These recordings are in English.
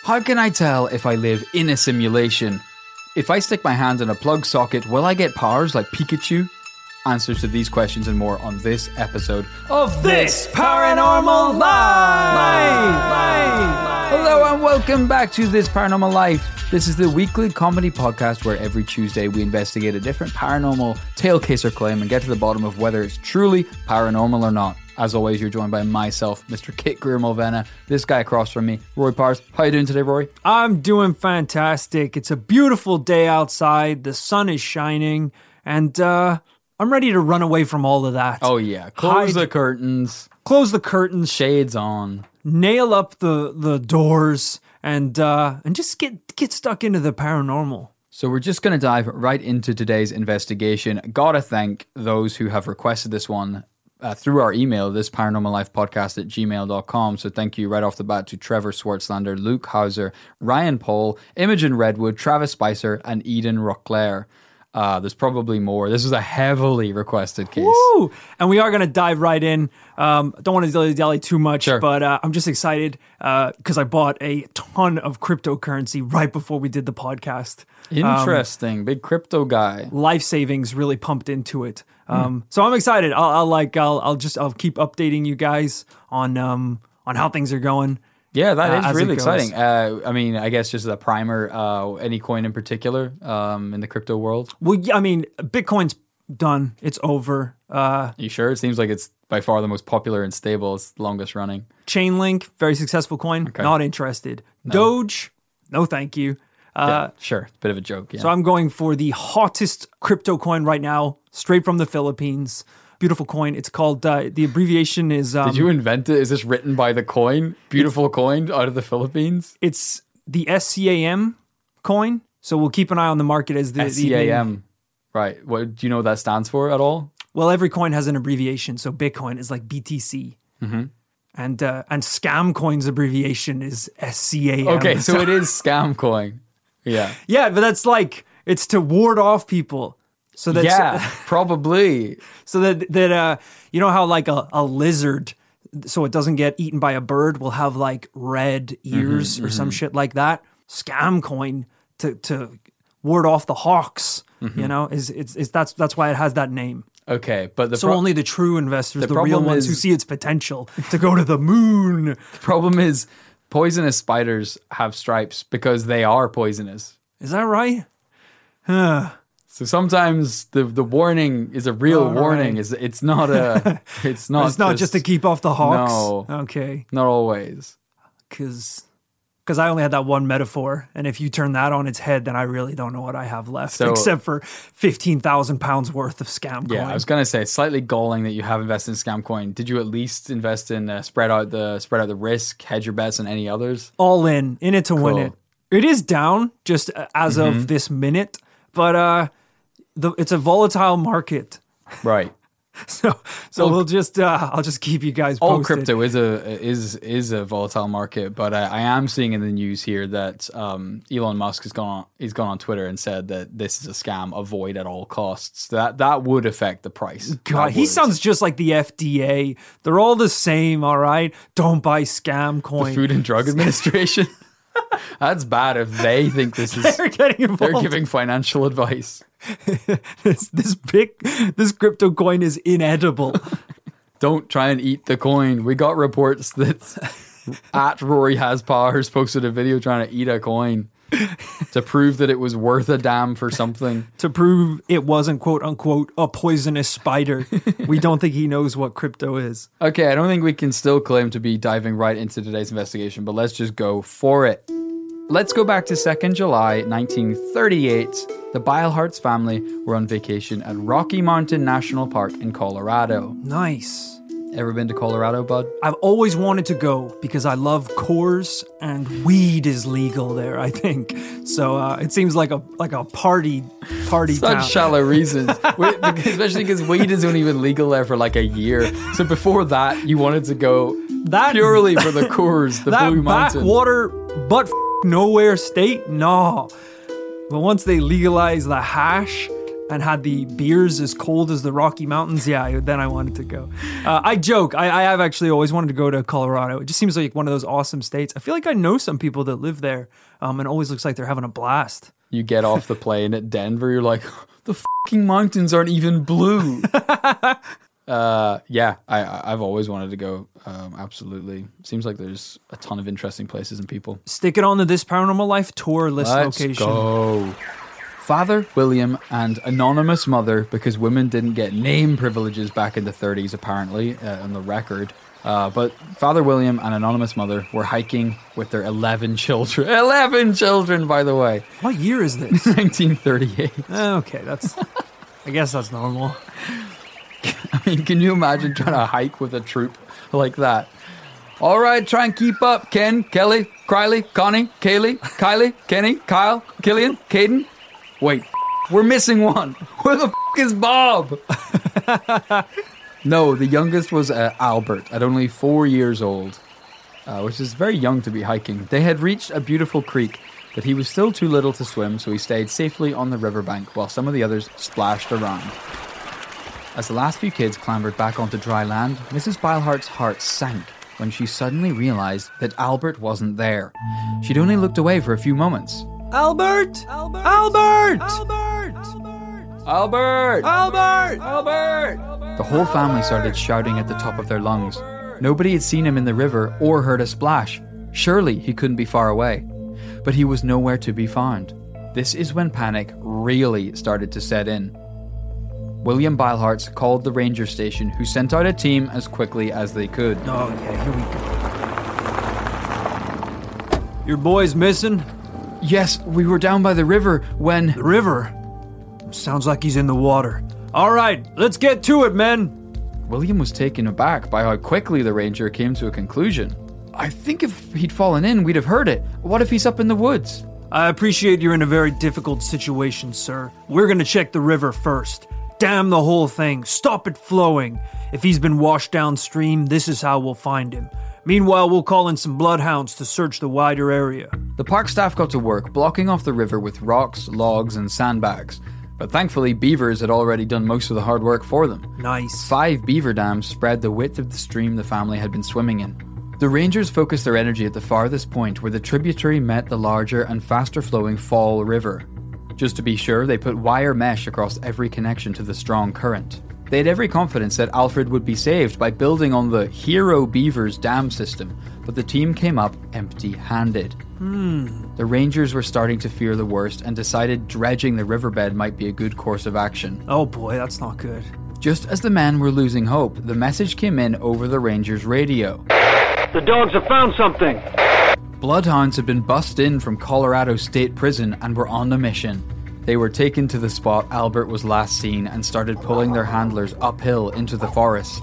How can I tell if I live in a simulation? If I stick my hand in a plug socket, will I get powers like Pikachu? Answers to these questions and more on this episode of This Paranormal Life! Hello and welcome back to This Paranormal Life. This is the weekly comedy podcast where every Tuesday we investigate a different paranormal tale, case or claim and get to the bottom of whether it's truly paranormal or not. As always, you're joined by myself, Mr. Kit Greer-Mulvena, this guy across from me, Rory Powers. How you doing today, Rory? I'm doing fantastic. It's a beautiful day outside. The sun is shining, and I'm ready to run away from all of that. Oh yeah, close the curtains. Close the curtains. Shades on. Nail up the doors, and just get stuck into the paranormal. So we're just going to dive right into today's investigation. Gotta thank those who have requested this one through our email, thisparanormallifepodcast@gmail.com. So thank you right off the bat to Trevor Swartzlander, Luke Hauser, Ryan Pohl, Imogen Redwood, Travis Spicer, and Eden Rockclair. There's probably more. This is a heavily requested case. Woo! And we are going to dive right in. Don't want to dilly-dally too much, Sure. but I'm just excited because I bought a ton of cryptocurrency right before we did the podcast. Interesting. Big crypto guy. Life savings really pumped into it. So I'm excited. I'll keep updating you guys on how things are going. Yeah, that is as really it goes. exciting. I mean, I guess just as a primer, any coin in particular in the crypto world? Well, yeah, I mean, Bitcoin's done. It's over. You sure? It seems like it's by far the most popular and stable. It's the longest running. Chainlink, very successful coin. Okay. Not interested. Doge, no thank you. Yeah, sure. Bit of a joke, yeah. So I'm going for the hottest crypto coin right now, straight from the Philippines. Beautiful coin. It's called, the abbreviation is... Did you invent it? Is this written by the coin? Beautiful coin out of the Philippines? It's the SCAM coin. So we'll keep an eye on the market as the... SCAM. Right. What do you know what that stands for at all? Well, every coin has an abbreviation. So Bitcoin is like BTC. Mm-hmm. And Scam Coin's abbreviation is SCAM. Okay, so it is scam coin. Yeah. Yeah, but that's like, it's to ward off people. So that's, Yeah, probably. So that you know how like a lizard, so it doesn't get eaten by a bird, will have like red ears or some shit like that. Scam coin to ward off the hawks. You know, that's why it has that name. Okay, but only the true investors, the real problem ones who see its potential to go to the moon. The problem is poisonous spiders have stripes because they are poisonous. Is that right? So sometimes the warning is a real warning. Right. It's not a it's not just to keep off the hawks. No. Okay. Not always. Because I only had that one metaphor, and if you turn that on its head, then I really don't know what I have left, except for 15,000 pounds worth of scam coin. Yeah, I was gonna say it's slightly galling that you have invested in scam coin. Did you at least invest in spread out the risk, hedge your bets, and any others? All in it to win Cool. it. It is down just as of this minute, but it's a volatile market. Right. So we'll just I'll just keep you guys posted. All crypto is a volatile market, but I am seeing in the news here that Elon Musk has gone on Twitter and said that this is a scam, avoid at all costs. That would affect the price. God, he sounds just like the FDA. They're all the same, all right? Don't buy scam coin. The Food and Drug Administration. That's bad if they think this is They're getting involved. they're giving financial advice. this crypto coin is inedible. Don't try and eat the coin. We got reports that at Rory Has Powers posted a video trying to eat a coin to prove that it was worth a damn for something. To prove it wasn't quote unquote a poisonous spider. We don't think he knows what crypto is. Okay, I don't think we can still claim to be diving right into today's investigation, but let's just go for it. Let's go back to 2nd July 1938. The Beilhartz family were on vacation at Rocky Mountain National Park in Colorado. Nice. Ever been to Colorado, bud? I've always wanted to go because I love Coors and weed is legal there, I think. So it seems like a party town. Such shallow reasons. Especially because weed is only been legal there for like a year. So before that, you wanted to go purely for the Coors, the Blue Mountain. Backwater, but nowhere state? No. But once they legalize the hash and had the beers as cold as the Rocky Mountains, then I wanted to go. I joke. I have actually always wanted to go to Colorado. It just seems like one of those awesome states. I feel like I know some people that live there, and it always looks like they're having a blast. You get off the plane at Denver, you're like, the fucking mountains aren't even blue. I've always wanted to go. Absolutely. Seems like there's a ton of interesting places and people. Stick it on to This Paranormal Life tour list location. Let's go. Father William and anonymous mother, because women didn't get name privileges back in the 30s, apparently, on the record. But Father William and anonymous mother were hiking with their 11 children. 11 children, by the way. What year is this? 1938. Okay, I guess that's normal. I mean, can you imagine trying to hike with a troop like that? All right, try and keep up. Ken, Kelly, Criley, Connie, Kaylee, Kylie, Kenny, Kyle, Killian, Caden. Wait, we're missing one. Where the is Bob? No, the youngest was Albert, at only 4 years old, which is very young to be hiking. They had reached a beautiful creek, but he was still too little to swim, so he stayed safely on the riverbank while some of the others splashed around. As the last few kids clambered back onto dry land, Mrs. Beilhardt's heart sank when she suddenly realized that Albert wasn't there. She'd only looked away for a few moments. Albert! Albert! Albert! Albert! Albert! Albert! Albert! The whole family started shouting at the top of their lungs. Nobody had seen him in the river or heard a splash. Surely he couldn't be far away. But he was nowhere to be found. This is when panic really started to set in. William Beilhardt called the ranger station, who sent out a team as quickly as they could. Oh yeah, here we go. Your boy's missing? Yes, we were down by the river when... The river? Sounds like he's in the water. All right, let's get to it, men. William was taken aback by how quickly the ranger came to a conclusion. I think if he'd fallen in, we'd have heard it. What if he's up in the woods? I appreciate you're in a very difficult situation, sir. We're gonna check the river first. Damn the whole thing. Stop it flowing. If he's been washed downstream, this is how we'll find him. Meanwhile, we'll call in some bloodhounds to search the wider area. The park staff got to work blocking off the river with rocks, logs, and sandbags. But thankfully, beavers had already done most of the hard work for them. Nice. 5 beaver dams spread the width of the stream the family had been swimming in. The rangers focused their energy at the farthest point where the tributary met the larger and faster flowing Fall River. Just to be sure, they put wire mesh across every connection to the strong current. They had every confidence that Alfred would be saved by building on the Hero Beavers dam system, but the team came up empty-handed. The rangers were starting to fear the worst and decided dredging the riverbed might be a good course of action. Oh boy, that's not good. Just as the men were losing hope, the message came in over the rangers' radio. The dogs have found something! Bloodhounds had been bussed in from Colorado State Prison and were on a mission. They were taken to the spot Albert was last seen and started pulling their handlers uphill into the forest.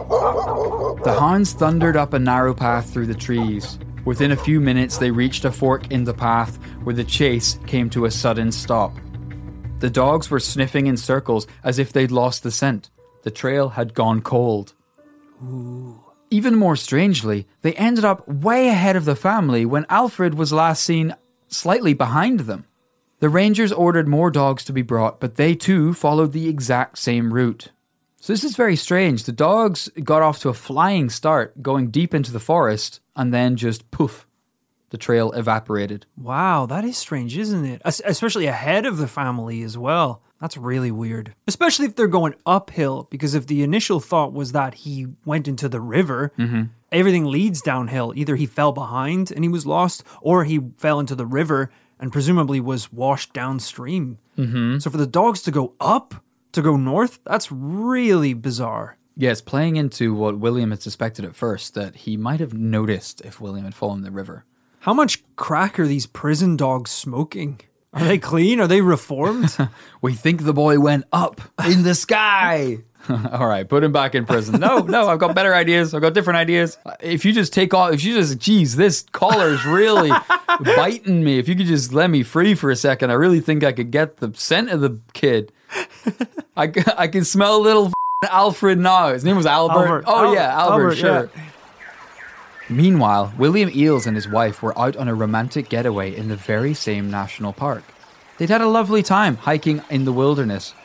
The hounds thundered up a narrow path through the trees. Within a few minutes, they reached a fork in the path where the chase came to a sudden stop. The dogs were sniffing in circles as if they'd lost the scent. The trail had gone cold. Ooh. Even more strangely, they ended up way ahead of the family when Alfred was last seen slightly behind them. The rangers ordered more dogs to be brought, but they too followed the exact same route. So this is very strange. The dogs got off to a flying start, going deep into the forest, and then just poof, the trail evaporated. Wow, that is strange, isn't it? Especially ahead of the family as well. That's really weird. Especially if they're going uphill, because if the initial thought was that he went into the river, everything leads downhill. Either he fell behind and he was lost, or he fell into the river and presumably was washed downstream. So for the dogs to go up, to go north, that's really bizarre. Yes, playing into what William had suspected at first, that he might have noticed if William had fallen in the river. How much crack are these prison dogs smoking? Are they clean? Are they reformed? We think the boy went up in the sky. All right, put him back in prison. No, I've got better ideas. I've got different ideas. If you just take off, geez, this collar's really biting me. If you could just let me free for a second, I really think I could get the scent of the kid. I can smell little Alfred now. His name was Albert. Albert, sure. Yeah. Meanwhile, William Eales and his wife were out on a romantic getaway in the very same national park. They'd had a lovely time hiking in the wilderness,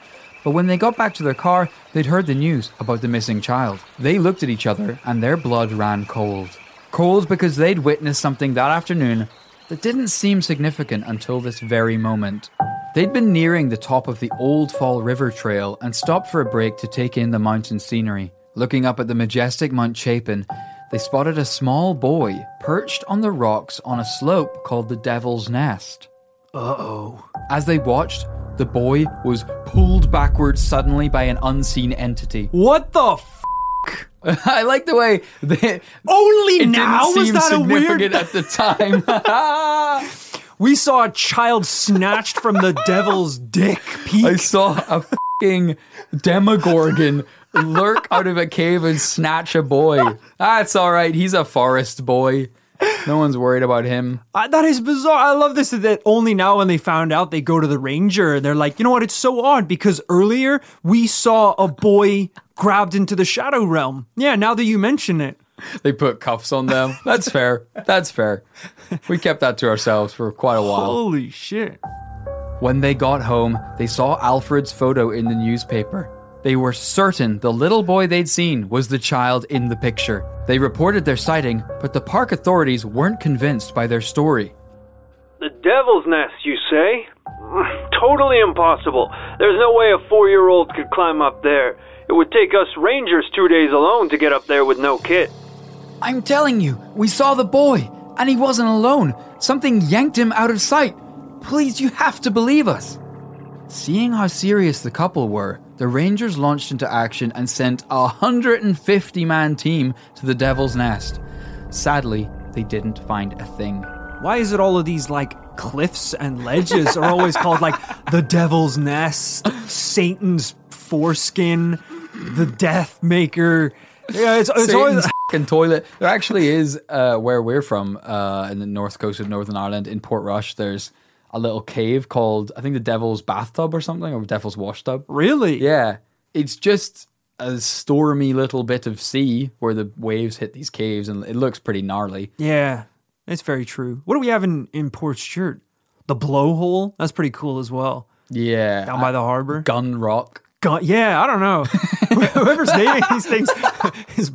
But when they got back to their car, they'd heard the news about the missing child. They looked at each other and their blood ran cold. Cold because they'd witnessed something that afternoon that didn't seem significant until this very moment. They'd been nearing the top of the Old Fall River Trail and stopped for a break to take in the mountain scenery. Looking up at the majestic Mount Chapin, they spotted a small boy perched on the rocks on a slope called the Devil's Nest. Uh-oh. As they watched, the boy was pulled backwards suddenly by an unseen entity. What the I like the way they... Only it now didn't was seem that a significant weird... at the time. We saw a child snatched from the devil's dick, Pete. I saw a fucking Demogorgon lurk out of a cave and snatch a boy. That's all right. He's a forest boy. No one's worried about him. That is bizarre. I love this, that only now when they found out, they go to the ranger and they're like, you know what, it's so odd because earlier we saw a boy grabbed into the shadow realm. Yeah, now that you mention it. They put cuffs on them. That's fair. That's fair. We kept that to ourselves for quite a while. Holy shit. When they got home, they saw Alfred's photo in the newspaper. They were certain the little boy they'd seen was the child in the picture. They reported their sighting, but the park authorities weren't convinced by their story. The Devil's Nest, you say? Totally impossible. There's no way a 4-year-old could climb up there. It would take us rangers 2 days alone to get up there with no kit. I'm telling you, we saw the boy, and he wasn't alone. Something yanked him out of sight. Please, you have to believe us. Seeing how serious the couple were, the Rangers launched into action and sent a 150-man team to the Devil's Nest. Sadly, they didn't find a thing. Why is it all of these, like, cliffs and ledges are always called, like, the Devil's Nest, Satan's foreskin, the Death Maker? Yeah, it's always... fucking toilet. There actually is, where we're from, in the north coast of Northern Ireland, in Portrush, there's a little cave called, I think, the Devil's Bathtub or something, or Devil's Washtub. Really? Yeah. It's just a stormy little bit of sea where the waves hit these caves, and it looks pretty gnarly. Yeah, it's very true. What do we have in Port Stewart? The Blowhole? That's pretty cool as well. Yeah. Down by the harbor. Gun Rock. Yeah, I don't know. Whoever's naming these things is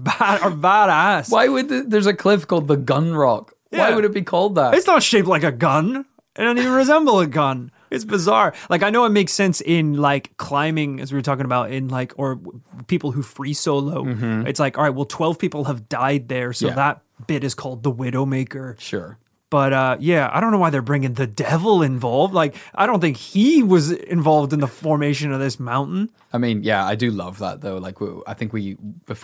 badass. Why would there's a cliff called the Gun Rock? Yeah. Why would it be called that? It's not shaped like a gun. It doesn't even resemble a gun. It's bizarre. Like, I know it makes sense in, like, climbing, as we were talking about, in, like, or people who free solo. Mm-hmm. It's like, all right, well, 12 people have died there, so that bit is called the Widowmaker. Sure. But, yeah, I don't know why they're bringing the devil involved. Like, I don't think he was involved in the formation of this mountain. I mean, yeah, I do love that, though. Like, I think we've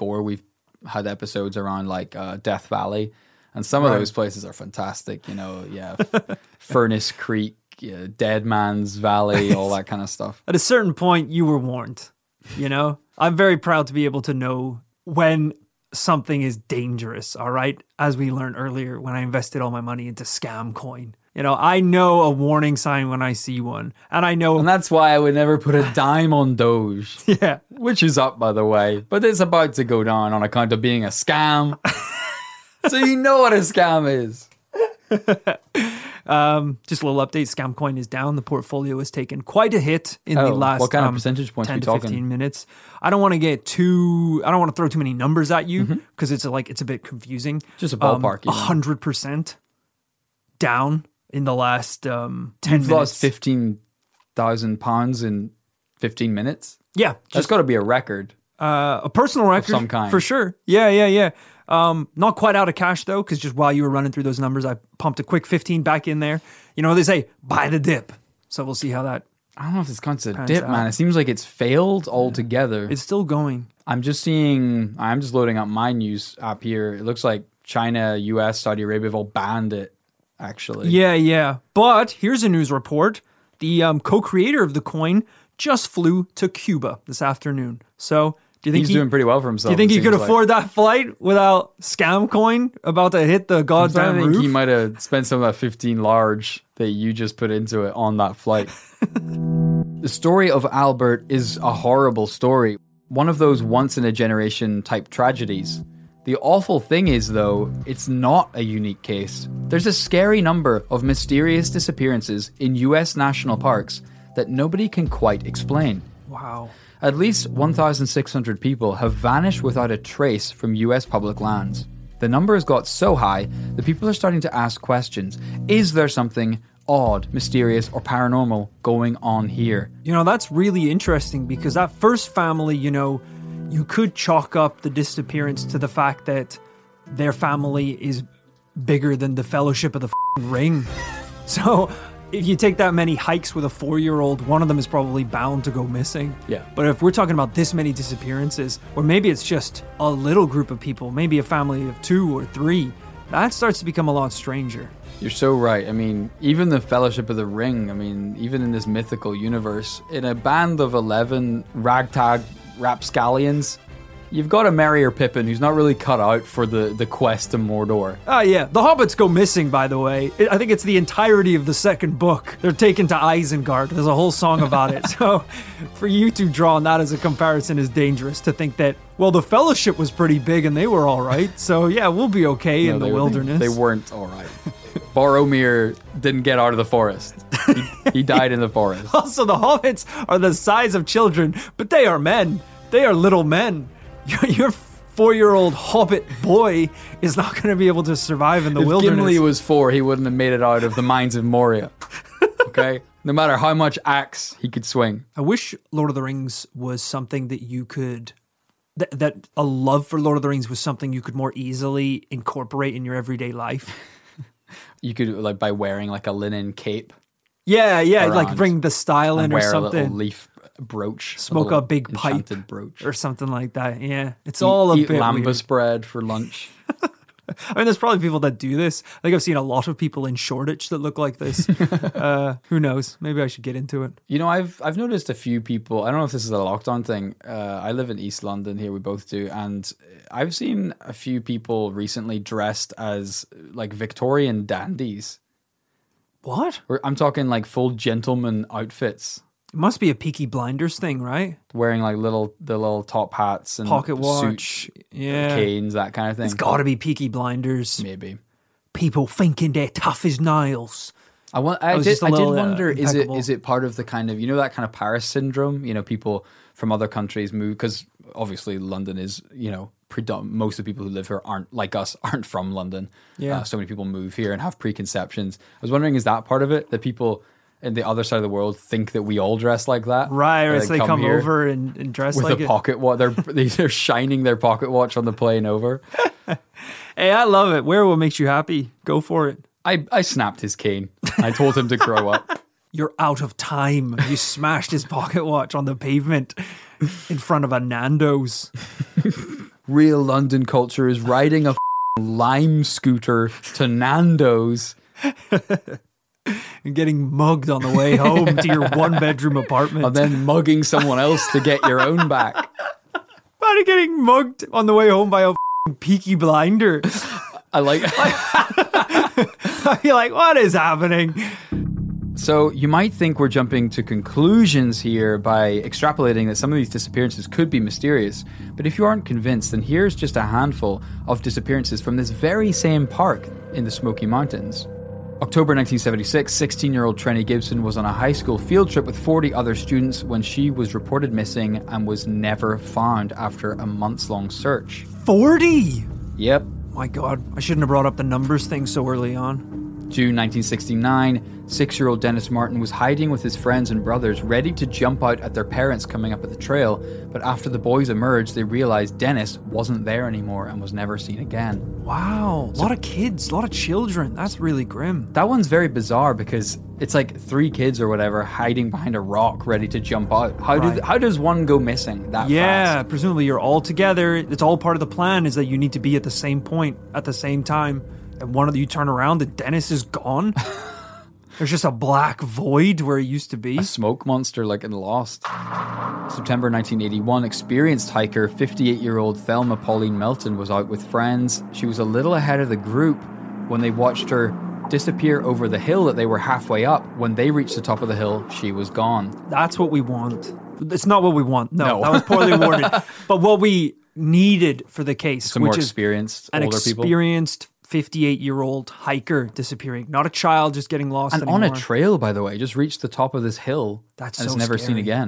had episodes around, like, Death Valley, and some of those places are fantastic, you know, Furnace Creek, Dead Man's Valley, all that kind of stuff. At a certain point, you were warned, you know? I'm very proud to be able to know when something is dangerous, all right? As we learned earlier, when I invested all my money into Scam Coin. You know, I know a warning sign when I see one. And I know... And that's why I would never put a dime on Doge. Yeah. Which is up, by the way. But it's about to go down on account of being a scam. So you know what a scam is. Just a little update. Scam Coin is down. The portfolio has taken quite a hit in the last what kind of percentage points 10 we to talking? 15 minutes. I don't want to throw too many numbers at you because it's a bit confusing. Just a ballpark. 100% down in the last 10 You've minutes. lost £15,000 in 15 minutes? Yeah. That's got to be a record. A personal record. Of some kind. For sure. Yeah. Not quite out of cash though, because just while you were running through those numbers, I pumped a quick 15 back in there. You know, they say, buy the dip. So we'll see how that... I don't know if it's considered a dip, man. It seems like it's failed altogether. It's still going. I'm just loading up my news app here. It looks like China, US, Saudi Arabia have all banned it, actually. Yeah. But here's a news report. The co-creator of the coin just flew to Cuba this afternoon. So... Do you think he's doing pretty well for himself? Do you think he could afford that flight without Scam Coin about to hit the goddamn roof? I think he might have spent some of that 15 large that you just put into it on that flight. The story of Albert is a horrible story. One of those once-in-a-generation type tragedies. The awful thing is, though, it's not a unique case. There's a scary number of mysterious disappearances in US national parks that nobody can quite explain. Wow. At least 1,600 people have vanished without a trace from US public lands. The number has got so high that people are starting to ask questions. Is there something odd, mysterious, or paranormal going on here? You know, that's really interesting because that first family, you know, you could chalk up the disappearance to the fact that their family is bigger than the Fellowship of the Ring. So if you take that many hikes with a 4-year-old, one of them is probably bound to go missing. Yeah. But if we're talking about this many disappearances, or maybe it's just a little group of people, maybe a family of 2 or 3, that starts to become a lot stranger. You're so right. I mean, even the Fellowship of the Ring, I mean, even in this mythical universe, in a band of 11 ragtag rapscallions, you've got a Merry or Pippin who's not really cut out for the quest to Mordor. Oh yeah, the hobbits go missing, by the way. I think it's the entirety of the second book. They're taken to Isengard. There's a whole song about it. So for you to draw on that as a comparison is dangerous, to think that, well, the Fellowship was pretty big and they were all right. So yeah, we'll be okay in the wilderness. They weren't all right. Boromir didn't get out of the forest. He died in the forest. Also, the hobbits are the size of children, but they are men. They are little men. Your 4-year-old hobbit boy is not going to be able to survive in the wilderness. If Gimli was 4, he wouldn't have made it out of the mines of Moria. Okay? No matter how much axe he could swing. I wish Lord of the Rings was something that you could... That a love for Lord of the Rings was something you could more easily incorporate in your everyday life. You could, like, by wearing, like, a linen cape. Yeah, like bring the style in or something. Wear a little leaf brooch. Smoke a big pipe brooch. Or something like that. Yeah, it's all a eat bit lambas weird. bread for lunch. I mean, there's probably people that do this. I think I've seen a lot of people in Shoreditch that look like this. Who knows? Maybe I should get into it. You know, I've noticed a few people. I don't know if this is a lockdown thing. I live in East London here. We both do, and I've seen a few people recently dressed as like Victorian dandies. What? I'm talking like full gentleman outfits. It must be a Peaky Blinders thing, right? Wearing like the little top hats and pocket watch, suits, yeah, canes, that kind of thing. It's got to be Peaky Blinders. Maybe people thinking they're tough as nails. I did wonder, is it part of the kind of, you know, that kind of Paris syndrome? You know, people from other countries move, because obviously London is, you know, most of the people who live here aren't from London. Yeah. So many people move here and have preconceptions. I was wondering, is that part of it? That people in the other side of the world think that we all dress like that? Right, or they come over and dress with like a pocket watch. They're shining their pocket watch on the plane over. Hey, I love it. Wear what makes you happy. Go for it. I snapped his cane. I told him to grow up. You're out of time. You smashed his pocket watch on the pavement in front of a Nando's. Real London culture is riding a lime scooter to Nando's. And getting mugged on the way home to your 1-bedroom apartment. And then mugging someone else to get your own back. Imagine getting mugged on the way home by a Peaky Blinder. I like... I'd be like, what is happening? So you might think we're jumping to conclusions here by extrapolating that some of these disappearances could be mysterious. But if you aren't convinced, then here's just a handful of disappearances from this very same park in the Smoky Mountains. October 1976, 16-year-old Trenny Gibson was on a high school field trip with 40 other students when she was reported missing and was never found after a months-long search. 40? Yep. My God, I shouldn't have brought up the numbers thing so early on. June 1969, 6-year-old Dennis Martin was hiding with his friends and brothers, ready to jump out at their parents coming up at the trail, but after the boys emerged, they realized Dennis wasn't there anymore and was never seen again. Wow, a lot of kids, a lot of children. That's really grim. That one's very bizarre because it's like 3 kids or whatever hiding behind a rock ready to jump out. How does one go missing that fast? Yeah, presumably you're all together. It's all part of the plan, is that you need to be at the same point at the same time. And one of you turn around and Dennis is gone. There's just a black void where he used to be. A smoke monster like in Lost. September 1981, experienced hiker 58-year-old Thelma Pauline Melton was out with friends. She was a little ahead of the group when they watched her disappear over the hill that they were halfway up. When they reached the top of the hill, she was gone. That's what we want. It's not what we want. No. That was poorly worded. But what we needed for the case, some which more is experienced, an older people. Experienced 58-year-old hiker disappearing. Not a child just getting lost and anymore. on a trail, by the way. Just reached the top of this hill. That's and so it's never scary. seen again.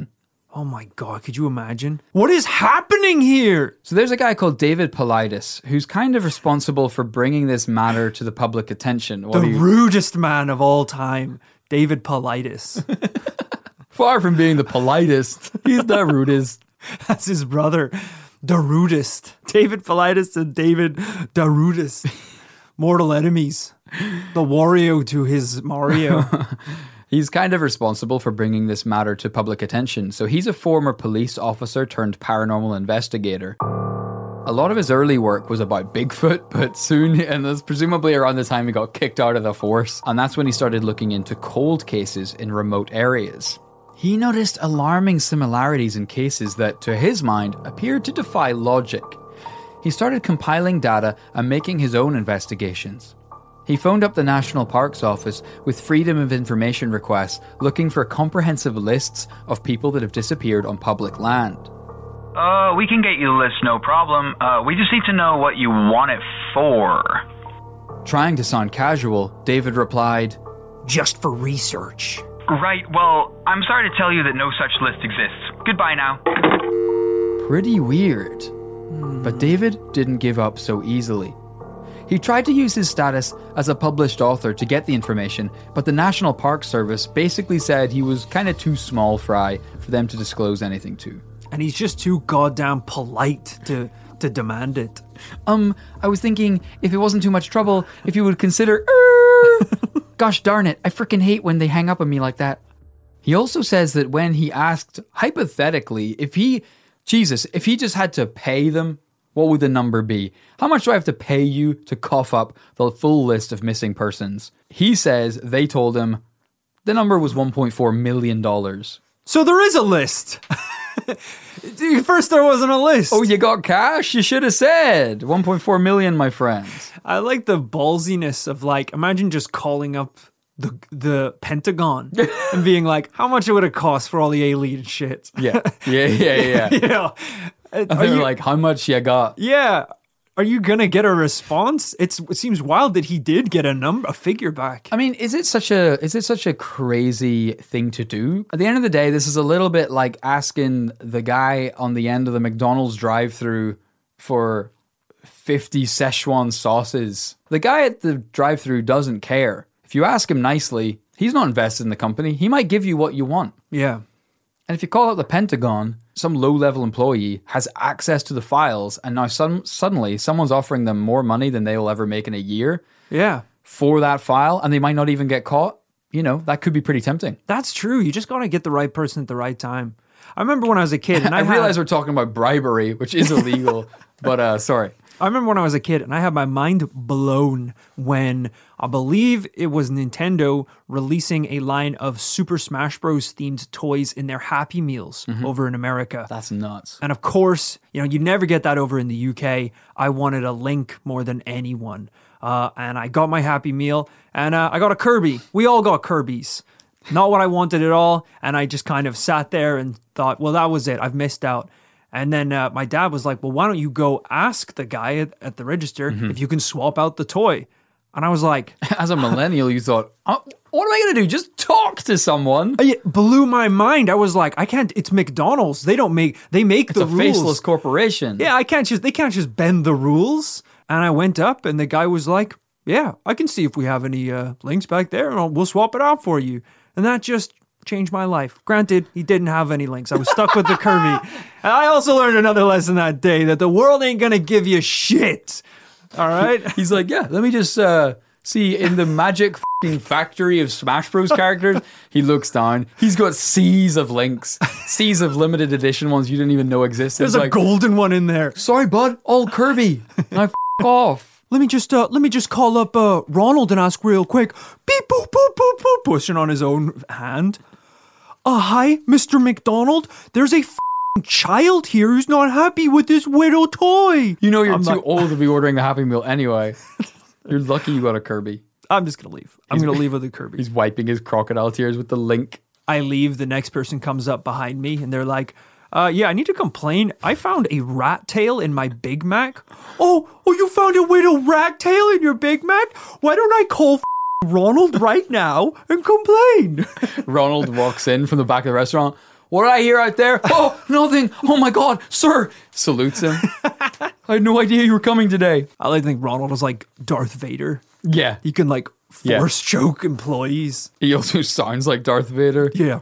Oh my God, could you imagine? What is happening here? So there's a guy called David Paulides who's kind of responsible for bringing this matter to the public attention. The rudest man of all time, David Paulides. Far from being the politest, he's the rudest. That's his brother, the rudest. David Paulides and David the rudest. Mortal enemies. The Wario to his Mario. He's kind of responsible for bringing this matter to public attention. So he's a former police officer turned paranormal investigator. A lot of his early work was about Bigfoot, but soon, and that's presumably around the time he got kicked out of the force, and that's when he started looking into cold cases in remote areas. He noticed alarming similarities in cases that, to his mind, appeared to defy logic. He started compiling data and making his own investigations. He phoned up the National Parks Office with Freedom of Information requests looking for comprehensive lists of people that have disappeared on public land. We can get you the list, no problem. We just need to know what you want it for. Trying to sound casual, David replied, Just for research. Right, well, I'm sorry to tell you that no such list exists. Goodbye now. Pretty weird. But David didn't give up so easily. He tried to use his status as a published author to get the information, but the National Park Service basically said he was kind of too small fry for them to disclose anything to. And he's just too goddamn polite to demand it. I was thinking if it wasn't too much trouble, if you would consider... Gosh darn it, I freaking hate when they hang up on me like that. He also says that when he asked, hypothetically, if he just had to pay them, what would the number be? How much do I have to pay you to cough up the full list of missing persons? He says they told him the number was $1.4 million. So there is a list. First there wasn't a list. Oh, you got cash? You should have said 1.4 million, my friends. I like the ballsiness of imagine just calling up the Pentagon and being like, how much it would have cost for all the alien shit? Yeah. You know, And they're like, how much you got? Yeah. Are you going to get a response? It seems wild that he did get a figure back. I mean, is it such a crazy thing to do? At the end of the day, this is a little bit like asking the guy on the end of the McDonald's drive-thru for 50 Szechuan sauces. The guy at the drive-thru doesn't care. If you ask him nicely, he's not invested in the company. He might give you what you want. Yeah. And if you call up the Pentagon, some low-level employee has access to the files, and now suddenly someone's offering them more money than they will ever make in a year. Yeah. For that file, and they might not even get caught. You know, that could be pretty tempting. That's true. You just got to get the right person at the right time. I remember when I was a kid, and I realize we're talking about bribery, which is illegal, but sorry. I remember when I was a kid and I had my mind blown when I believe it was Nintendo releasing a line of Super Smash Bros. Themed toys in their Happy Meals over in America. That's nuts. And of course, you never get that over in the UK. I wanted a Link more than anyone. And I got my Happy Meal and I got a Kirby. We all got Kirbys. Not what I wanted at all. And I just kind of sat there and thought, well, that was it. I've missed out. And then my dad was like, well, why don't you go ask the guy at the register if you can swap out the toy? And I was like... As a millennial, you thought, what am I going to do? Just talk to someone? It blew my mind. I was like, I can't... It's McDonald's. They make the rules. It's a faceless corporation. Yeah, they can't just bend the rules. And I went up and the guy was like, yeah, I can see if we have any links back there and we'll swap it out for you. And that just... changed my life. Granted, he didn't have any links. I was stuck with the Kirby. And I also learned another lesson that day, that the world ain't gonna give you shit. All right? He's like, yeah, let me just see in the magic f***ing factory of Smash Bros characters. He looks down. He's got seas of links. Seas of limited edition ones you didn't even know existed. There's a golden one in there. Sorry, bud. All Kirby. Now f*** off. Let me just call up Ronald and ask real quick. Beep boop boop boop boop. Pushing on his own hand. Hi, Mr. McDonald. There's a child here who's not happy with this widow toy. You know you're too old to be ordering the Happy Meal anyway. You're lucky you got a Kirby. I'm just going to leave. I'm going to leave with the Kirby. He's wiping his crocodile tears with the Link. I leave. The next person comes up behind me and they're like, yeah, I need to complain. I found a rat tail in my Big Mac. Oh, you found a widow rat tail in your Big Mac? Why don't I call Ronald right now and complain? Ronald walks in from the back of the restaurant. what did I hear out there? Oh, nothing. Oh my God, sir. Salutes him. I had no idea you were coming today. I like to think Ronald was like Darth Vader. Yeah. He can like force choke employees. He also sounds like Darth Vader. Yeah.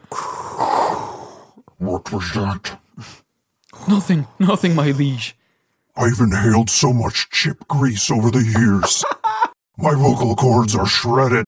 What was that? Nothing, my liege. I've inhaled so much chip grease over the years. My vocal cords are shredded.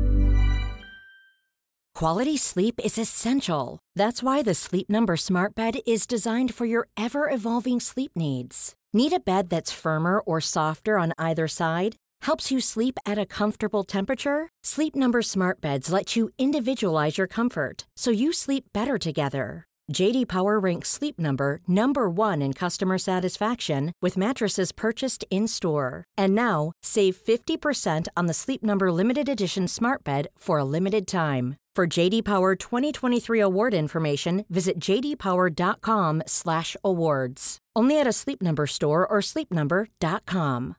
Quality sleep is essential. That's why the Sleep Number Smart Bed is designed for your ever-evolving sleep needs. Need a bed that's firmer or softer on either side? Helps you sleep at a comfortable temperature? Sleep Number Smart Beds let you individualize your comfort, so you sleep better together. J.D. Power ranks Sleep Number number 1 in customer satisfaction with mattresses purchased in-store. And now, save 50% on the Sleep Number Limited Edition Smart Bed for a limited time. For J.D. Power 2023 award information, visit jdpower.com/awards. Only at a Sleep Number store or sleepnumber.com.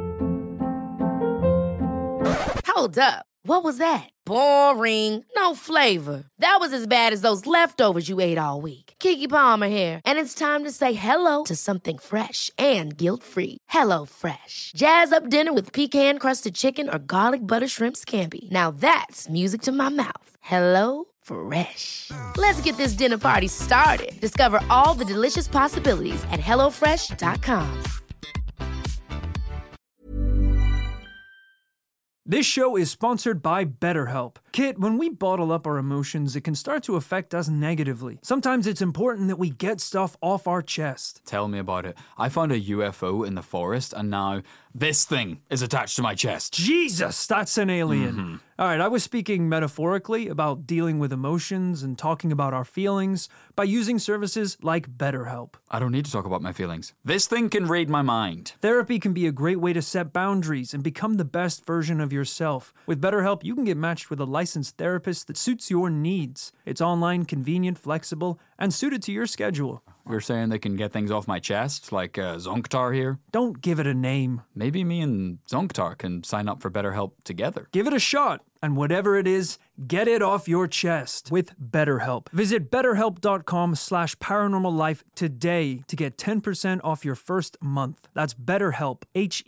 Hold up. What was that? Boring. No flavor. That was as bad as those leftovers you ate all week. Keke Palmer here, and it's time to say hello to something fresh and guilt-free. Hello Fresh. Jazz up dinner with pecan-crusted chicken or garlic butter shrimp scampi. Now that's music to my mouth. Hello Fresh. Let's get this dinner party started. Discover all the delicious possibilities at hellofresh.com. This show is sponsored by BetterHelp. Kit, when we bottle up our emotions, it can start to affect us negatively. Sometimes it's important that we get stuff off our chest. Tell me about it. I found a UFO in the forest, and now this thing is attached to my chest. Jesus, that's an alien. All right, I was speaking metaphorically about dealing with emotions and talking about our feelings by using services like BetterHelp. I don't need to talk about my feelings. This thing can read my mind. Therapy can be a great way to set boundaries and become the best version of yourself. With BetterHelp, you can get matched with a licensed therapist that suits your needs. It's online, convenient, flexible, and suited to your schedule. You're saying they can get things off my chest, like Zonktar here? Don't give it a name. Maybe me and Zonktar can sign up for BetterHelp together. Give it a shot, and whatever it is, get it off your chest with BetterHelp. Visit betterhelp.com/paranormallife today to get 10% off your first month. That's BetterHelp,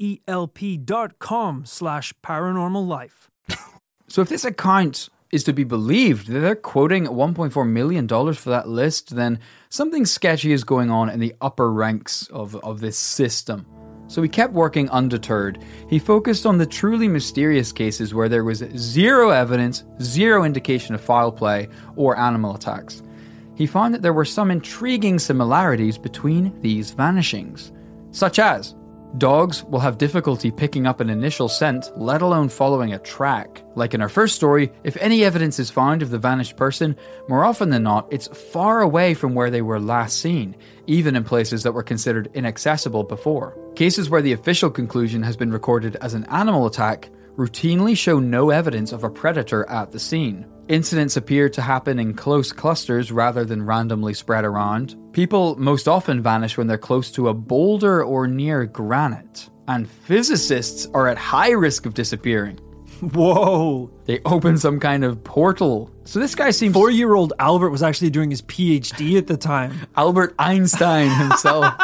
HELP.com/paranormallife. So if this account is to be believed, that they're quoting $1.4 million for that list, then something sketchy is going on in the upper ranks of this system. So he kept working undeterred. He focused on the truly mysterious cases where there was zero evidence, zero indication of foul play or animal attacks. He found that there were some intriguing similarities between these vanishings, such as dogs will have difficulty picking up an initial scent, let alone following a track. Like in our first story, if any evidence is found of the vanished person, more often than not, it's far away from where they were last seen, even in places that were considered inaccessible before. Cases where the official conclusion has been recorded as an animal attack routinely show no evidence of a predator at the scene. Incidents appear to happen in close clusters rather than randomly spread around. People most often vanish when they're close to a boulder or near granite. And physicists are at high risk of disappearing. Whoa. They open some kind of portal. So this guy seems... 4-year-old Albert was actually doing his PhD at the time. Albert Einstein himself.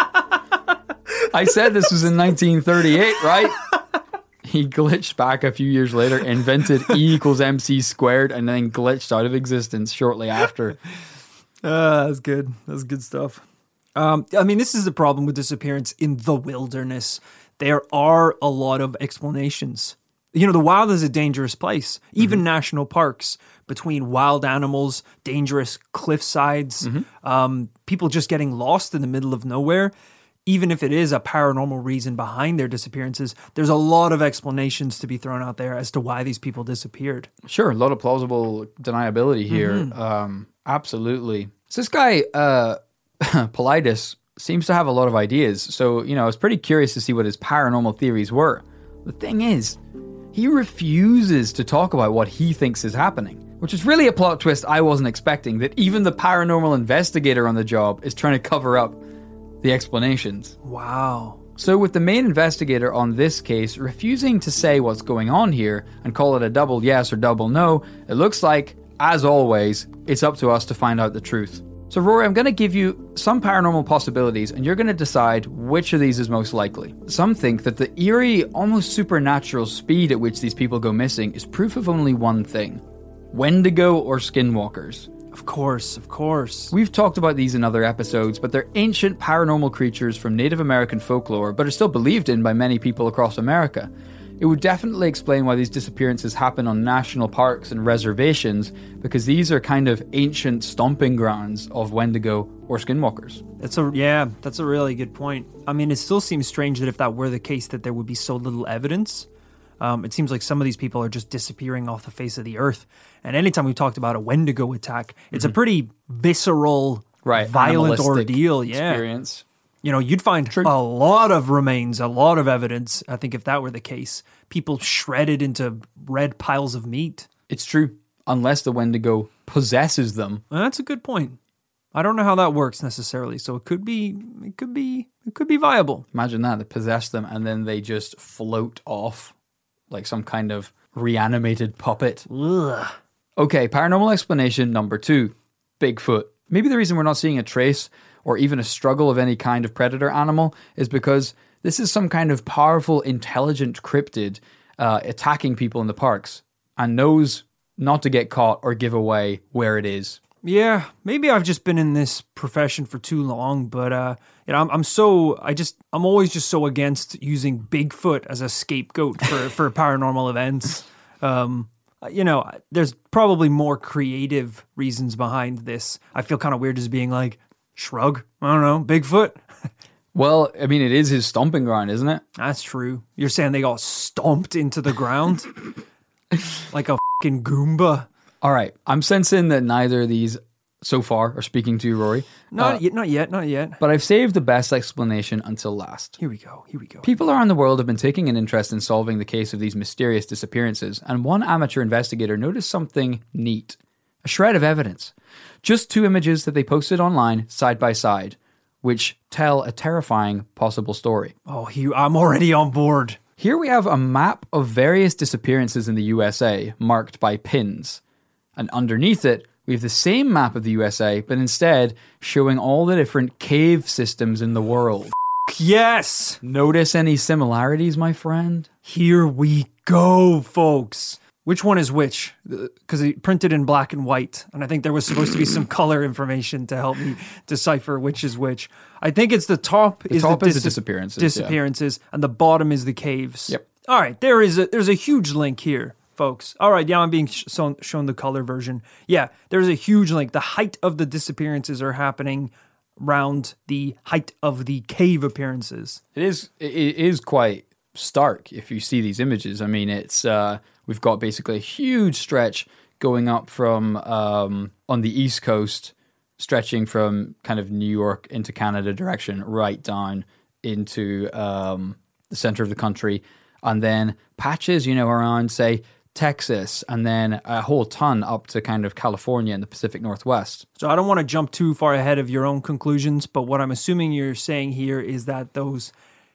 I said this was in 1938, right? He glitched back a few years later, invented E=mc², and then glitched out of existence shortly after. That's good. That's good stuff. I mean, this is the problem with disappearance in the wilderness. There are a lot of explanations. You know, the wild is a dangerous place. Even national parks, between wild animals, dangerous cliff sides, people just getting lost in the middle of nowhere. Even if it is a paranormal reason behind their disappearances, there's a lot of explanations to be thrown out there as to why these people disappeared. Sure, a lot of plausible deniability here. Absolutely. So this guy, Paulides, seems to have a lot of ideas. So, you know, I was pretty curious to see what his paranormal theories were. The thing is, he refuses to talk about what he thinks is happening, which is really a plot twist I wasn't expecting, that even the paranormal investigator on the job is trying to cover up the explanations. Wow. So with the main investigator on this case refusing to say what's going on here and call it a double yes or double no, it looks like, as always, it's up to us to find out the truth. So Rory, I'm going to give you some paranormal possibilities and you're going to decide which of these is most likely. Some think that the eerie, almost supernatural speed at which these people go missing is proof of only one thing: Wendigo or skinwalkers. Of course. We've talked about these in other episodes, but they're ancient paranormal creatures from Native American folklore, but are still believed in by many people across America. It would definitely explain why these disappearances happen on national parks and reservations, because these are kind of ancient stomping grounds of Wendigo or skinwalkers. That's a really good point. I mean, it still seems strange that if that were the case, that there would be so little evidence. It seems like some of these people are just disappearing off the face of the earth. And anytime we talked about a Wendigo attack, it's a pretty visceral, violent ordeal. Experience. You know, you'd find a lot of remains, a lot of evidence, I think, if that were the case. People shredded into red piles of meat. It's true. Unless the Wendigo possesses them. That's a good point. I don't know how that works necessarily, so it could be viable. Imagine that, they possess them and then they just float off like some kind of reanimated puppet. Ugh. Okay, paranormal explanation number 2, Bigfoot. Maybe the reason we're not seeing a trace or even a struggle of any kind of predator animal is because this is some kind of powerful, intelligent cryptid attacking people in the parks and knows not to get caught or give away where it is. Yeah, maybe I've just been in this profession for too long, but I'm always just so against using Bigfoot as a scapegoat for paranormal events. There's probably more creative reasons behind this. I feel kind of weird just being like, shrug, I don't know, Bigfoot. Well, I mean, it is his stomping ground, isn't it? That's true. You're saying they got stomped into the ground like a fucking Goomba. All right, I'm sensing that neither of these so far are speaking to you, Rory. Not yet. But I've saved the best explanation until last. Here we go. People around the world have been taking an interest in solving the case of these mysterious disappearances, and one amateur investigator noticed something neat. A shred of evidence. Just 2 images that they posted online, side by side, which tell a terrifying possible story. Oh, I'm already on board. Here we have a map of various disappearances in the USA, marked by pins. And underneath it, we have the same map of the USA, but instead showing all the different cave systems in the world. Yes! Notice any similarities, my friend? Here we go, folks. Which one is which? Because it printed in black and white, and I think there was supposed to be some color information to help me decipher which is which. I think it's the top is the disappearances, and the bottom is the caves. Yep. All right, there's a huge link here, folks. All right, yeah, I'm being shown the color version. Yeah, there's a huge link. The height of the disappearances are happening around the height of the cave appearances. It is quite stark if you see these images. I mean, it's we've got basically a huge stretch going up from on the East Coast, stretching from kind of New York into Canada direction, right down into the center of the country, and then patches, around, say, Texas, and then a whole ton up to kind of California and the Pacific Northwest. So I don't want to jump too far ahead of your own conclusions, but what I'm assuming you're saying here is that those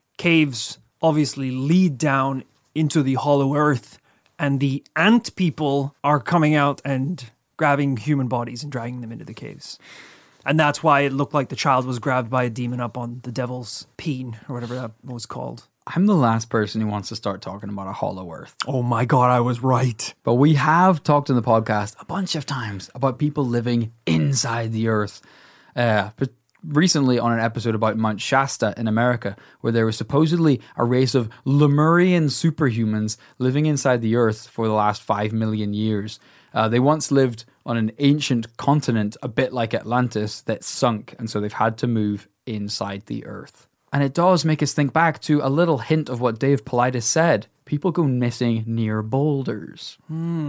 caves obviously lead down into the hollow earth, and the ant people are coming out and grabbing human bodies and dragging them into the caves. And that's why it looked like the child was grabbed by a demon up on the devil's peen, or whatever that was called. I'm the last person who wants to start talking about a hollow earth. Oh my God, I was right. But we have talked in the podcast a bunch of times about people living inside the earth. But recently on an episode about Mount Shasta in America, where there was supposedly a race of Lemurian superhumans living inside the earth for the last 5 million years. They once lived on an ancient continent, a bit like Atlantis, that sunk, and so they've had to move inside the earth. And it does make us think back to a little hint of what Dave Paulides said. People go missing near boulders.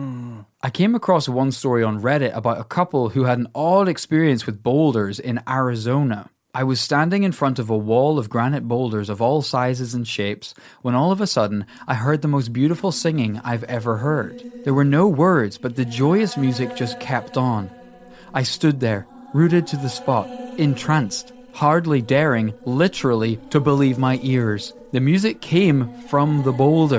I came across one story on Reddit about a couple who had an odd experience with boulders in Arizona. I was standing in front of a wall of granite boulders of all sizes and shapes when all of a sudden I heard the most beautiful singing I've ever heard. There were no words, but the joyous music just kept on. I stood there, rooted to the spot, entranced, hardly daring, literally, to believe my ears. The music came from the boulders.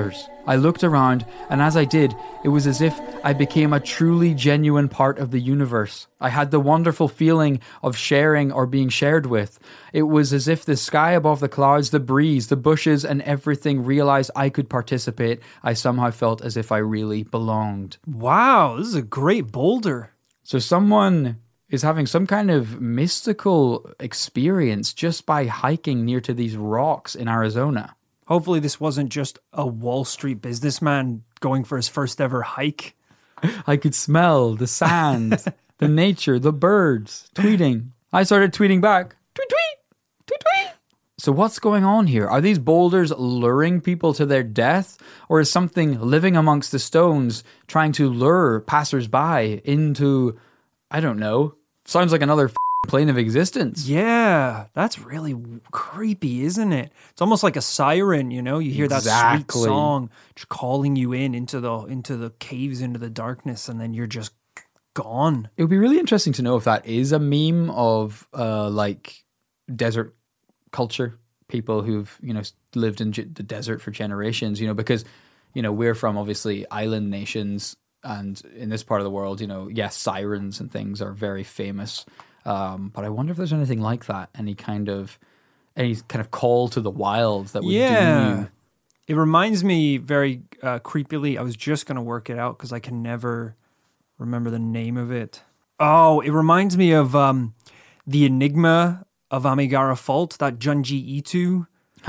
I looked around, and as I did, it was as if I became a truly genuine part of the universe. I had the wonderful feeling of sharing or being shared with. It was as if the sky above the clouds, the breeze, the bushes, and everything realized I could participate. I somehow felt as if I really belonged. Wow, this is a great boulder. So someone is having some kind of mystical experience just by hiking near to these rocks in Arizona. Hopefully this wasn't just a Wall Street businessman going for his first ever hike. I could smell the sand, the nature, the birds, tweeting. I started tweeting back. Tweet, tweet, tweet, tweet. So what's going on here? Are these boulders luring people to their death? Or is something living amongst the stones trying to lure passersby into, I don't know, sounds like another plane of existence. Yeah, that's really creepy, isn't it? It's almost like a siren, you know? You hear that sweet song just calling you into the caves, into the darkness, and then you're just gone. It would be really interesting to know if that is a meme of like desert culture, people who've, you know, lived in the desert for generations, you know, because, you know, we're from obviously island nations, and in this part of the world, you know, yes, sirens and things are very famous. But I wonder if there's anything like that, any kind of call to the wild that would do. It reminds me very creepily. I was just going to work it out because I can never remember the name of it. Oh, it reminds me of The Enigma of Amigara Fault, that Junji Ito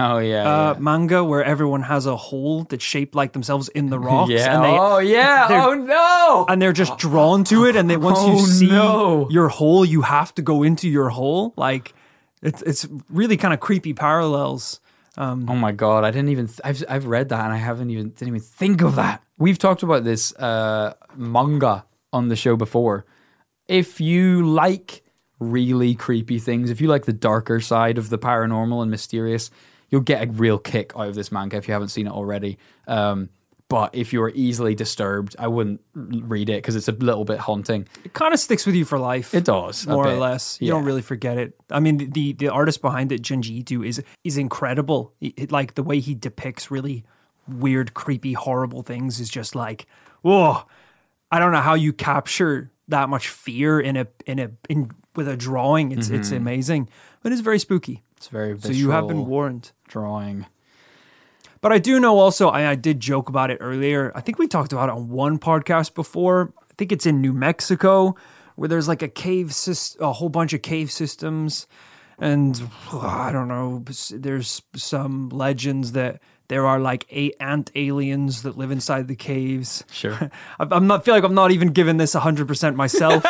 manga where everyone has a hole that's shaped like themselves in the rocks. And and they're just drawn to it, and once you see your hole, you have to go into your hole. Like it's really kind of creepy parallels. Oh my god, I've read that and I didn't even think of that. We've talked about this manga on the show before. If you like really creepy things, if you like the darker side of the paranormal and mysterious, you'll get a real kick out of this manga if you haven't seen it already. But if you're easily disturbed, I wouldn't read it because it's a little bit haunting. It kind of sticks with you for life. It does, more or less. You don't really forget it. I mean, the artist behind it, Junji Ito, is incredible. Like the way he depicts really weird, creepy, horrible things is just like, whoa! I don't know how you capture that much fear with a drawing. It's amazing, but it's very spooky. It's very visceral. So you have been warned. Drawing. But I do know also, I did joke about it earlier. I think we talked about it on one podcast before. I think it's in New Mexico where there's like a whole bunch of cave systems. And I don't know, there's some legends that there are like ant aliens that live inside the caves. Sure. I feel like I'm not even giving this 100% myself.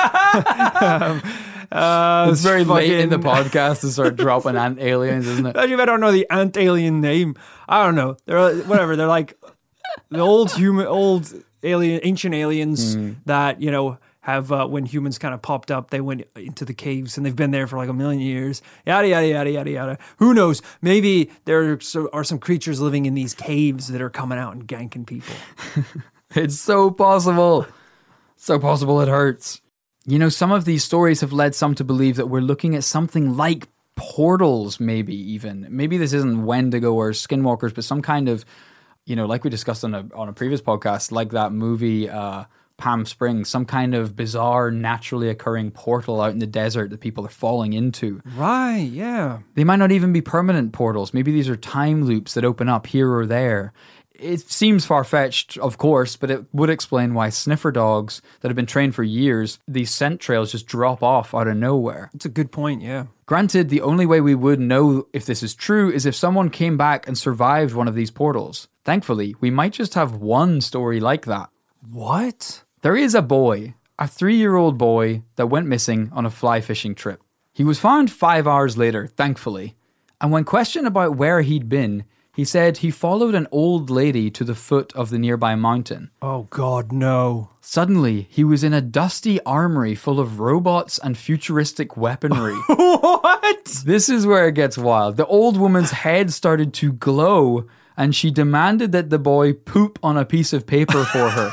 It's very late in the podcast to start dropping ant aliens, isn't it? Imagine if I don't know the ant alien name. I don't know. They're whatever. They're like the old ancient aliens that, you know, have when humans kind of popped up, they went into the caves and they've been there for like 1,000,000 years. Yada yada yada yada yada. Who knows? Maybe there are some creatures living in these caves that are coming out and ganking people. It's so possible. So possible it hurts. You know, some of these stories have led some to believe that we're looking at something like portals, maybe even. Maybe this isn't Wendigo or Skinwalkers, but some kind of, you know, like we discussed on a previous podcast, like that movie Palm Springs, some kind of bizarre, naturally occurring portal out in the desert that people are falling into. Right, yeah. They might not even be permanent portals. Maybe these are time loops that open up here or there. It seems far-fetched, of course, but it would explain why sniffer dogs that have been trained for years, these scent trails just drop off out of nowhere. That's a good point, yeah. Granted, the only way we would know if this is true is if someone came back and survived one of these portals. Thankfully, we might just have one story like that. What? There is a boy, a 3-year-old boy, that went missing on a fly fishing trip. He was found 5 hours later, thankfully. And when questioned about where he'd been, he said he followed an old lady to the foot of the nearby mountain. Oh God, no. Suddenly, he was in a dusty armory full of robots and futuristic weaponry. What? This is where it gets wild. The old woman's head started to glow, and she demanded that the boy poop on a piece of paper for her.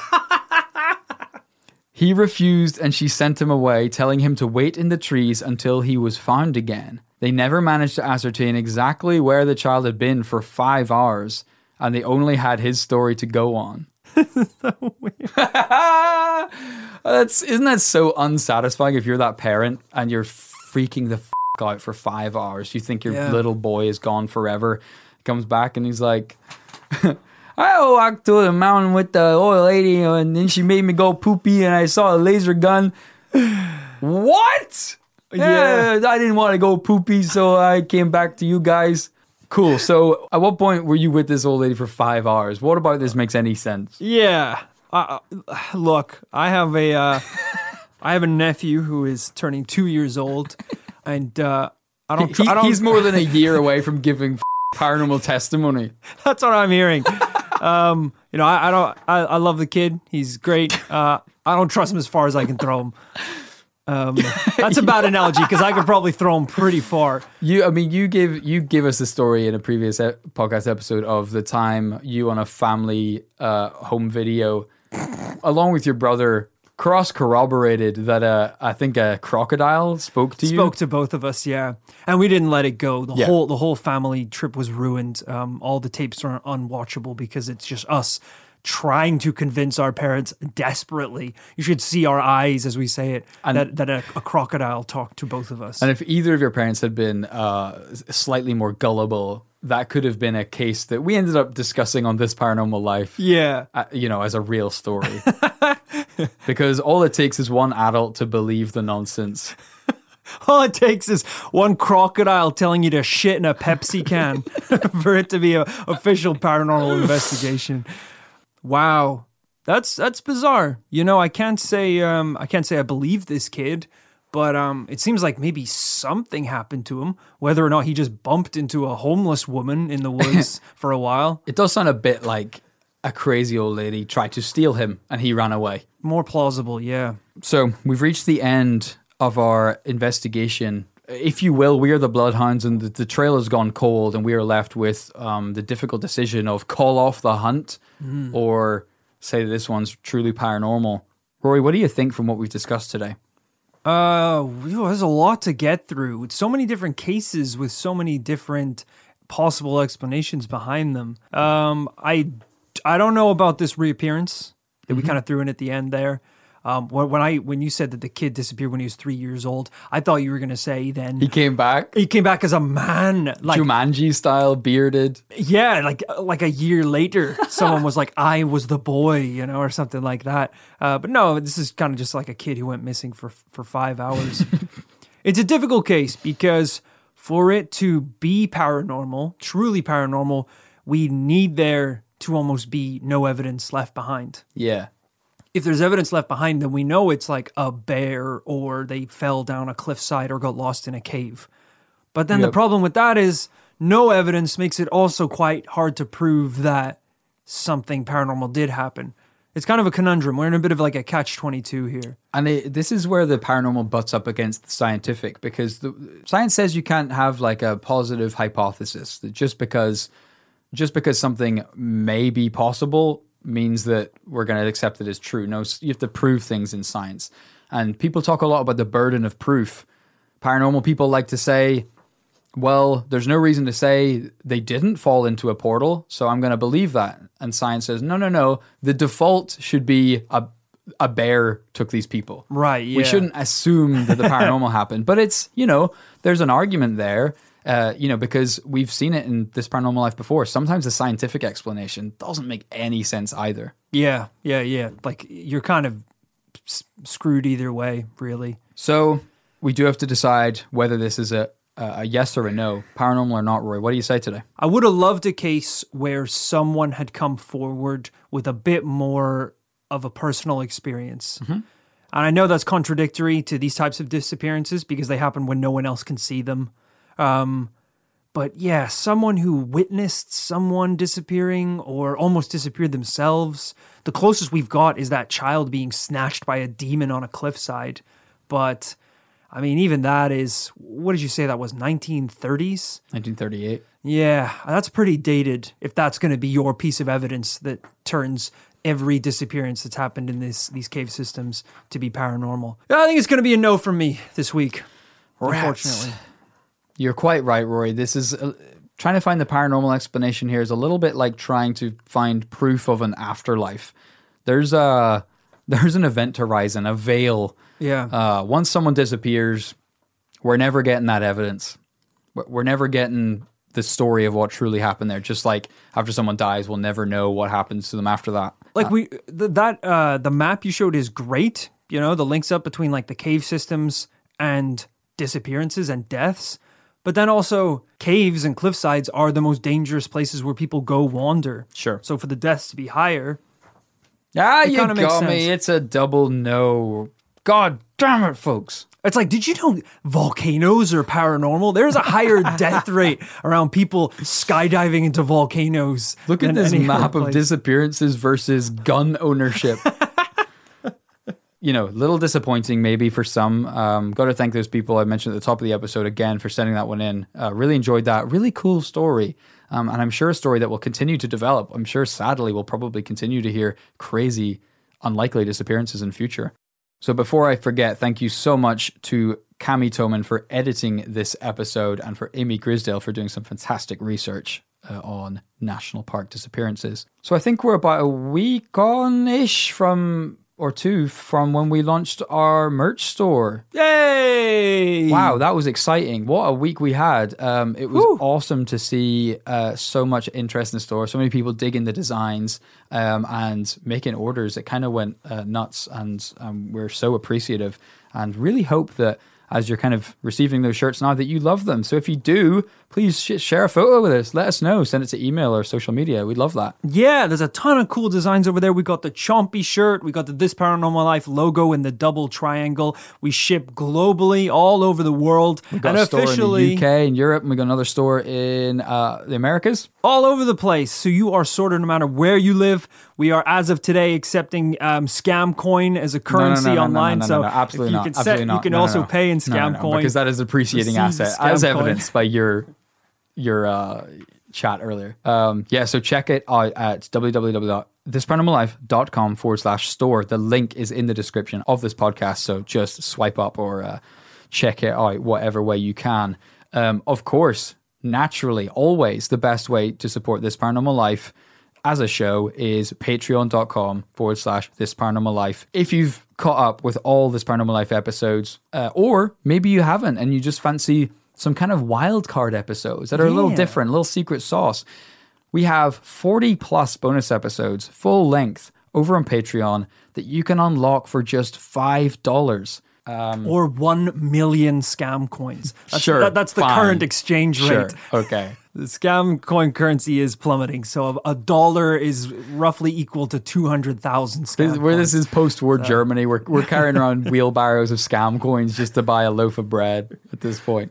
He refused, and she sent him away, telling him to wait in the trees until he was found again. They never managed to ascertain exactly where the child had been for 5 hours, and they only had his story to go on. So weird. Isn't that so unsatisfying if you're that parent and you're freaking the f*** out for 5 hours? You think your little boy is gone forever. He comes back and he's like, I walked to the mountain with the old lady and then she made me go poopy and I saw a laser gun. What? Yeah, I didn't want to go poopy, so I came back to you guys. Cool. So at what point were you with this old lady for 5 hours? What about this makes any sense? Yeah. Look, I have a nephew who is turning 2 years old, and He's more than a year away from giving paranormal testimony. That's what I'm hearing. I love the kid. He's great. I don't trust him as far as I can throw him. That's a bad analogy because I could probably throw him pretty far. You give us the story in a previous podcast episode of the time you on a family home video, along with your brother, corroborated that I think a crocodile spoke to you. Spoke to both of us, yeah, and we didn't let it go. The whole family trip was ruined. All the tapes are unwatchable because it's just us trying to convince our parents desperately. You should see our eyes as we say it, and that a crocodile talked to both of us. And if either of your parents had been slightly more gullible, that could have been a case that we ended up discussing on This Paranormal Life. Yeah. As a real story. Because all it takes is one adult to believe the nonsense. All it takes is one crocodile telling you to shit in a Pepsi can for it to be an official paranormal investigation. Wow, that's bizarre. I can't say I believe this kid, but it seems like maybe something happened to him. Whether or not he just bumped into a homeless woman in the woods for a while. It does sound a bit like a crazy old lady tried to steal him and he ran away. More plausible, yeah. So we've reached the end of our investigation. If you will, we are the Bloodhounds, and the trail has gone cold, and we are left with the difficult decision of call off the hunt or say this one's truly paranormal. Rory, what do you think from what we've discussed today? There's a lot to get through. With so many different cases with so many different possible explanations behind them. I don't know about this reappearance that we kind of threw in at the end there. When you said that the kid disappeared when he was 3 years old, I thought you were going to say then he came back. He came back as a man, like Jumanji style, bearded. Yeah, like a year later, someone was like, "I was the boy," or something like that. But no, this is kind of just like a kid who went missing for 5 hours. It's a difficult case because for it to be paranormal, truly paranormal, we need there to almost be no evidence left behind. Yeah. If there's evidence left behind, then we know it's like a bear or they fell down a cliffside or got lost in a cave. But then the problem with that is no evidence makes it also quite hard to prove that something paranormal did happen. It's kind of a conundrum. We're in a bit of like a catch-22 here. And this is where the paranormal butts up against the scientific, because the science says you can't have like a positive hypothesis that just because something may be possible means that we're going to accept it as true. No, you have to prove things in science. And people talk a lot about the burden of proof. Paranormal people like to say, well, there's no reason to say they didn't fall into a portal, so I'm going to believe that. And science says, no. The default should be a bear took these people. Right, yeah. We shouldn't assume that the paranormal happened. But it's, there's an argument there. Because we've seen it in This Paranormal Life before. Sometimes the scientific explanation doesn't make any sense either. Yeah. Like, you're kind of screwed either way, really. So we do have to decide whether this is a yes or a no, paranormal or not, Roy. What do you say today? I would have loved a case where someone had come forward with a bit more of a personal experience. Mm-hmm. And I know that's contradictory to these types of disappearances because they happen when no one else can see them. But yeah, someone who witnessed someone disappearing or almost disappeared themselves. The closest we've got is that child being snatched by a demon on a cliffside. But I mean, even that is, what did you say that was, 1930s? 1938. Yeah, that's pretty dated if that's going to be your piece of evidence that turns every disappearance that's happened in these cave systems to be paranormal. I think it's going to be a no from me this week, unfortunately. You're quite right, Rory. This is trying to find the paranormal explanation here is a little bit like trying to find proof of an afterlife. There's an event horizon, a veil. Yeah. Once someone disappears, we're never getting that evidence. We're never getting the story of what truly happened there. Just like after someone dies, we'll never know what happens to them after that. Like the map you showed is great. You know, the links up between like the cave systems and disappearances and deaths. But then also caves and cliffsides are the most dangerous places where people go wander. Sure. So for the deaths to be higher. You kinda makes got me. sense. It's a double no. God damn it, folks. It's like, did you know volcanoes are paranormal? There's a higher death rate around people skydiving into volcanoes. Look at than this any other map of place. disappearances versus gun ownership. You know, little disappointing maybe for some. Got to thank those people I mentioned at the top of the episode again for sending that one in. Really enjoyed that. Really cool story. And I'm sure a story that will continue to develop. I'm sure, sadly, we'll probably continue to hear crazy, unlikely disappearances in future. So before I forget, thank you so much to Cami Toman for editing this episode and for Amy Grisdale for doing some fantastic research on national park disappearances. So I think we're about a week on-ish from when we launched our merch store. Yay! Wow, that was exciting. What a week we had. It was awesome to see so much interest in the store, so many people digging the designs and making orders. It kind of went nuts, and we're so appreciative and really hope that as you're kind of receiving those shirts now that you love them. So if you do, please share a photo with us. Let us know. Send it to email or social media. We'd love that. Yeah, there's a ton of cool designs over there. We got the Chompy shirt. We got the This Paranormal Life logo in the double triangle. We ship globally all over the world. We've got a store in the UK and Europe, and we got another store in the Americas. All over the place. So you are sorted no matter where you live. We are, as of today, accepting scam coin as a currency online. No, absolutely not. You can also pay in scam coin. Because that is a depreciating asset, as evidenced by your chat earlier. So check it out at www.thisparanormallife.com/store. The link is in the description of this podcast, so just swipe up or check it out whatever way you can. Of course, naturally, always the best way to support This Paranormal Life as a show is patreon.com/This Paranormal Life. If you've caught up with all This Paranormal Life episodes, or maybe you haven't and you just fancy some kind of wild card episodes that are a little different, a little secret sauce. We have 40 plus bonus episodes, full length, over on Patreon that you can unlock for just $5. Or 1 million scam coins. That's the fine. current exchange rate. Sure, okay. The scam coin currency is plummeting, so a dollar is roughly equal to 200,000 scam coins. This is post-war Germany. We're carrying around wheelbarrows of scam coins just to buy a loaf of bread at this point.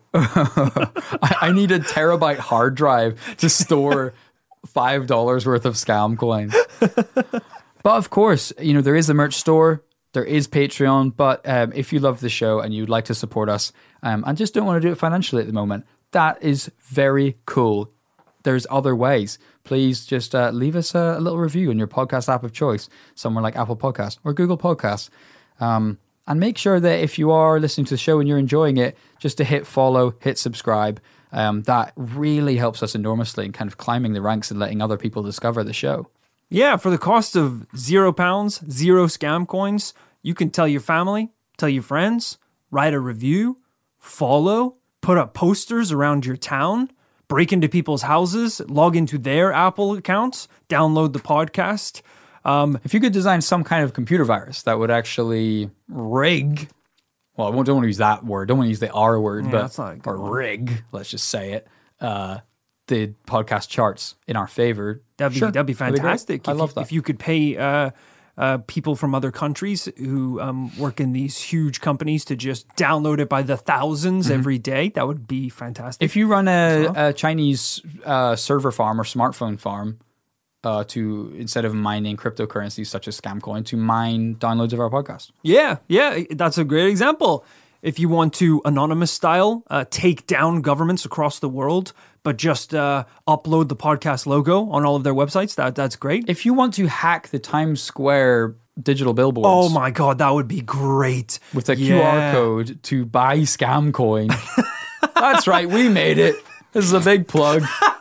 I need a terabyte hard drive to store $5 worth of scam coins. But of course, there is a merch store. There is Patreon, but if you love the show and you'd like to support us and just don't want to do it financially at the moment, that is very cool. There's other ways. Please just leave us a little review in your podcast app of choice, somewhere like Apple Podcasts or Google Podcasts. And make sure that if you are listening to the show and you're enjoying it, just to hit follow, hit subscribe. That really helps us enormously in kind of climbing the ranks and letting other people discover the show. Yeah, for the cost of £0, 0 scam coins, you can tell your family, tell your friends, write a review, follow, put up posters around your town, break into people's houses, log into their Apple accounts, download the podcast. If you could design some kind of computer virus that would actually rig, well, I don't want to use that word, don't want to use the R word, that's not a good or one. rig, let's just say it, the podcast charts in our favor. That'd be fantastic. I love that. If you could pay people from other countries who work in these huge companies to just download it by the thousands every day, that would be fantastic. If you run a Chinese server farm or smartphone farm to, instead of mining cryptocurrencies such as Scamcoin, to mine downloads of our podcast. Yeah, that's a great example. If you want to, anonymous style, take down governments across the world, but just upload the podcast logo on all of their websites, that's great. If you want to hack the Times Square digital billboards. Oh my God, that would be great. With a QR code to buy Scamcoin. That's right, we made it. This is a big plug.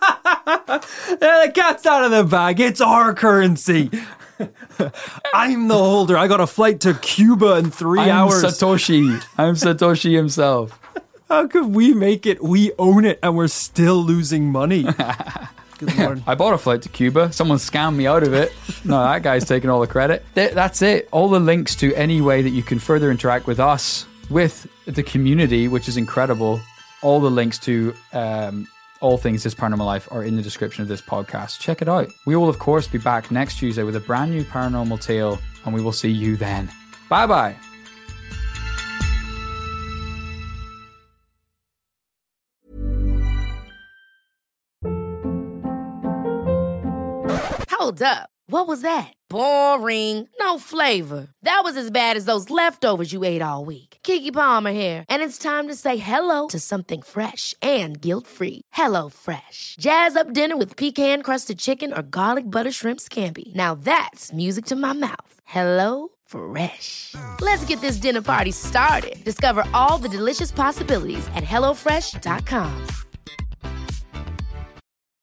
The cat's out of the bag. It's our currency. I'm the holder. I got a flight to Cuba in 3 hours. Satoshi. I'm Satoshi himself. How could we make it? We own it and we're still losing money. Good Lord. I bought a flight to Cuba. Someone scammed me out of it. No, that guy's taking all the credit. That's it. All the links to any way that you can further interact with us, with the community, which is incredible. All the links to all things This Paranormal Life are in the description of this podcast. Check it out. We will, of course, be back next Tuesday with a brand new paranormal tale, and we will see you then. Bye-bye. Hold up. What was that? Boring. No flavor. That was as bad as those leftovers you ate all week. Keke Palmer here, and it's time to say hello to something fresh and guilt-free. HelloFresh. Jazz up dinner with pecan-crusted chicken or garlic butter shrimp scampi. Now that's music to my mouth. HelloFresh. Let's get this dinner party started. Discover all the delicious possibilities at HelloFresh.com.